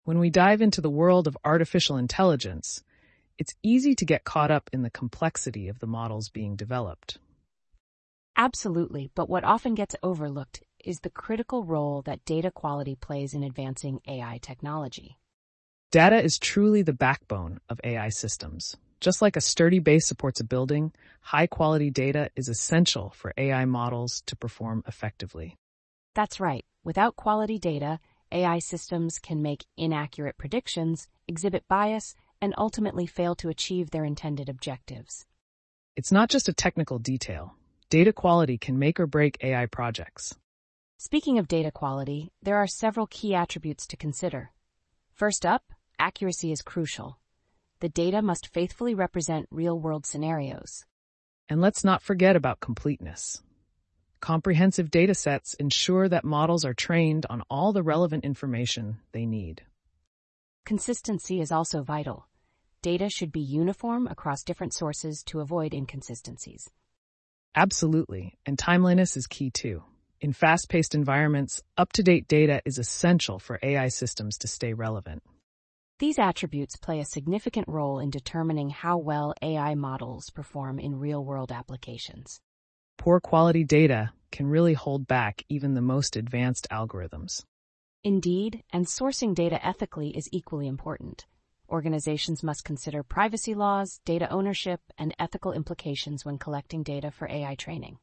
When we dive into the world of artificial intelligence, it's easy to get caught up in the complexity of the models being developed. Absolutely, but what often gets overlooked is the critical role that data quality plays in advancing AI technology. Data is truly the backbone of AI systems. Just like a sturdy base supports a building, high-quality data is essential for AI models to perform effectively. That's right. Without quality data, AI systems can make inaccurate predictions, exhibit bias, and ultimately fail to achieve their intended objectives. It's not just a technical detail. Data quality can make or break AI projects. Speaking of data quality, there are several key attributes to consider. First up, accuracy is crucial. The data must faithfully represent real-world scenarios. And let's not forget about completeness. Comprehensive data sets ensure that models are trained on all the relevant information they need. Consistency is also vital. Data should be uniform across different sources to avoid inconsistencies. Absolutely, and timeliness is key too. In fast-paced environments, up-to-date data is essential for AI systems to stay relevant. These attributes play a significant role in determining how well AI models perform in real-world applications. Poor quality data can really hold back even the most advanced algorithms. Indeed, and sourcing data ethically is equally important. Organizations must consider privacy laws, data ownership, and ethical implications when collecting data for AI training.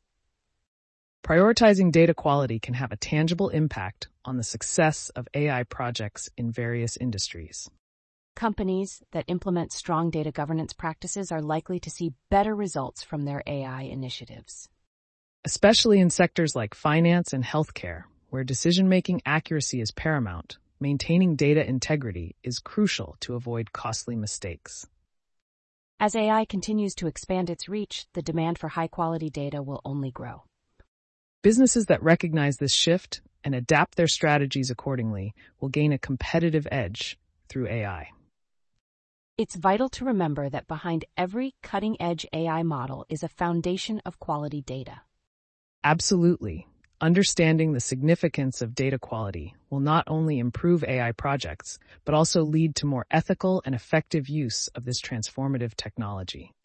Prioritizing data quality can have a tangible impact on the success of AI projects in various industries. Companies that implement strong data governance practices are likely to see better results from their AI initiatives. Especially in sectors like finance and healthcare, where decision-making accuracy is paramount, maintaining data integrity is crucial to avoid costly mistakes. As AI continues to expand its reach, the demand for high-quality data will only grow. Businesses that recognize this shift and adapt their strategies accordingly will gain a competitive edge through AI. It's vital to remember that behind every cutting-edge AI model is a foundation of quality data. Absolutely. Understanding the significance of data quality will not only improve AI projects, but also lead to more ethical and effective use of this transformative technology.